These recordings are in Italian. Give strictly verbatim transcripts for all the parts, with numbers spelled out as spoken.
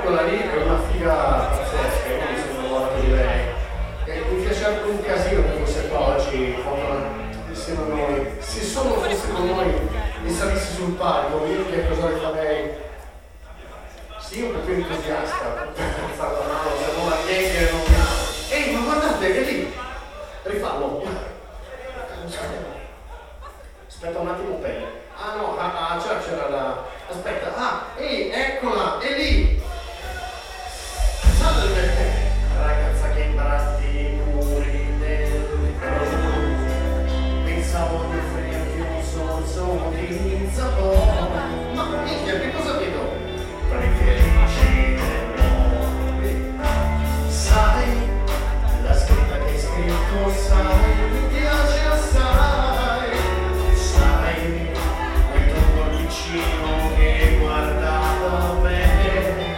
quella lì è una figa pazzesca, io mi sono innamorato di lei. E mi piacerebbe un casino che fosse qua oggi, insieme a noi. Se solo fosse con noi e salisse sul palco, minchia cosa le farei. Sì, un po' più entusiasta, alzare la mano, se non la chiede, non... Ehi, ma guardate, è lì! Rifallo! Aspetta un attimo, pelle. Ah no, ah, ah c'era, c'era la... Aspetta, ah, ehi, eccola, è lì! Salve! Ragazza che imbratti i muri del pensavo di offrirti un sorso di sapore. Ma minchia, che cosa vedo? Preferisci no. Sai, la scritta che hai scritto, sai, mi piace assai. Sai, quel tuo cuor vicino che guardava bene.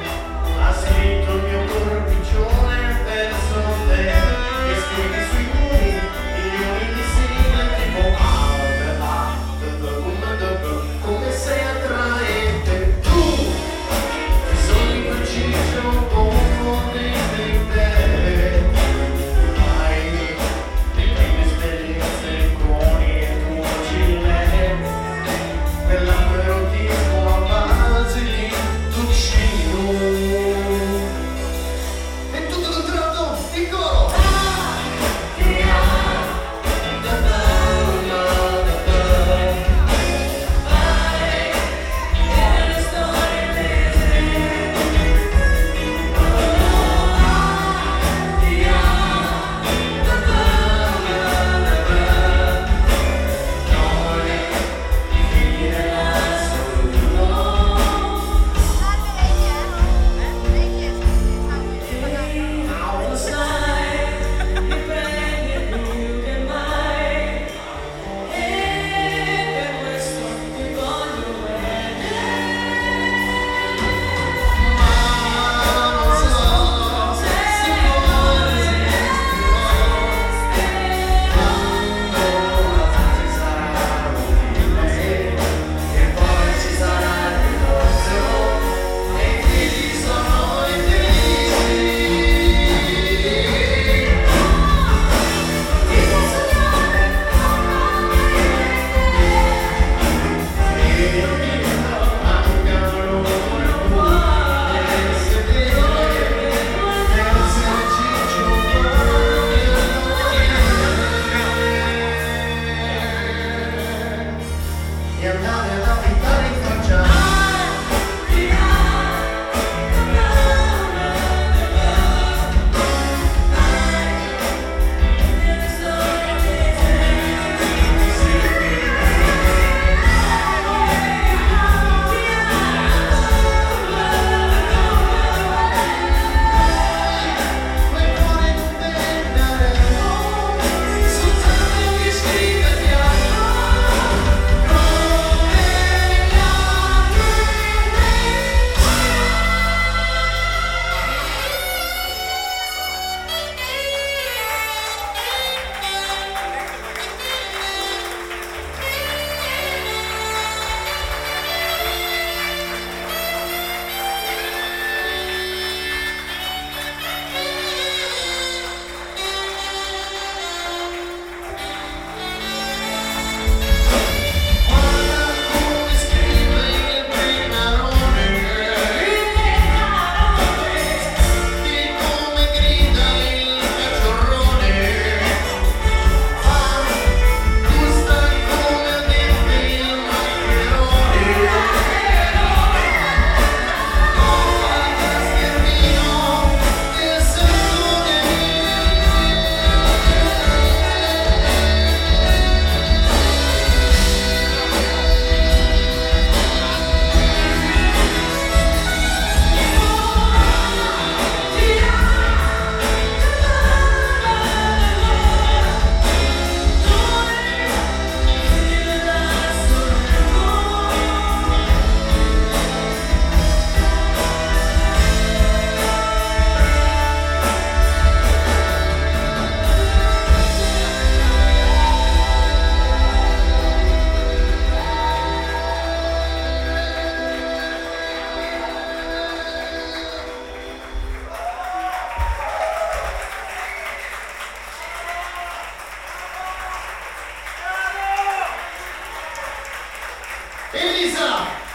Forza!